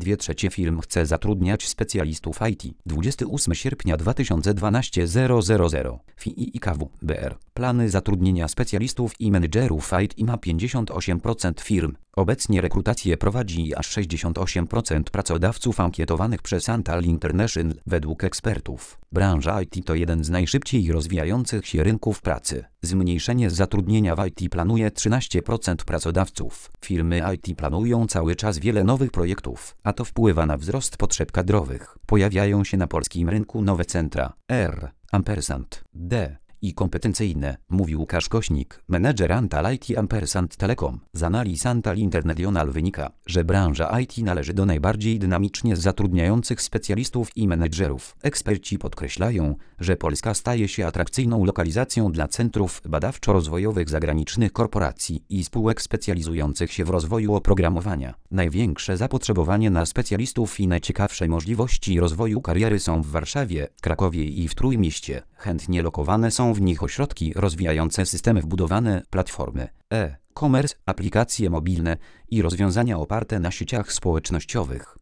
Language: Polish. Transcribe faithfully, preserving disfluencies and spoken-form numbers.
Dwie trzecie firm chce zatrudniać specjalistów I T. dwudziestego ósmego sierpnia dwa tysiące dwunastego zero zero zero. F I I K W B R. Plany zatrudnienia specjalistów i menedżerów I T ma pięćdziesiąt osiem procent firm. Obecnie rekrutację prowadzi aż sześćdziesiąt osiem procent pracodawców ankietowanych przez Antal International. Według ekspertów, branża I T to jeden z najszybciej rozwijających się rynków pracy. Zmniejszenie zatrudnienia w I T planuje trzynaście procent pracodawców. Firmy I T planują cały czas wiele nowych projektów, a to wpływa na wzrost potrzeb kadrowych. Pojawiają się na polskim rynku nowe centra R, ampersand, D i kompetencyjne, mówi Łukasz Kośnik, menedżer Antal I T ampersand Telekom. Z analiz Antal International wynika, że branża I T należy do najbardziej dynamicznie zatrudniających specjalistów i menedżerów. Eksperci podkreślają, że Polska staje się atrakcyjną lokalizacją dla centrów badawczo-rozwojowych zagranicznych korporacji i spółek specjalizujących się w rozwoju oprogramowania. Największe zapotrzebowanie na specjalistów i najciekawsze możliwości rozwoju kariery są w Warszawie, Krakowie i w Trójmieście. Chętnie lokowane są w nich ośrodki rozwijające systemy wbudowane, platformy e-commerce, aplikacje mobilne i rozwiązania oparte na sieciach społecznościowych.